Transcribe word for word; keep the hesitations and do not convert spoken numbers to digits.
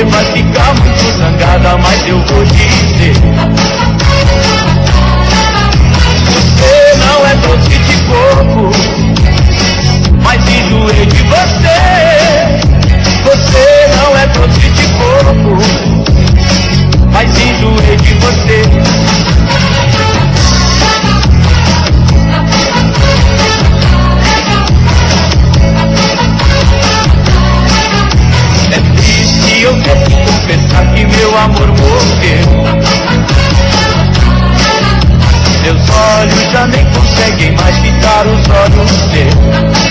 vai ficar muito zangada, mas eu vou dizer: você não é doce de coco, mas enjoei de você. Você não é doce de coco, mas enjoei de você. É triste eu ter que confessar que meu amor morreu. Meus olhos já nem conseguem mais fitar os olhos seus.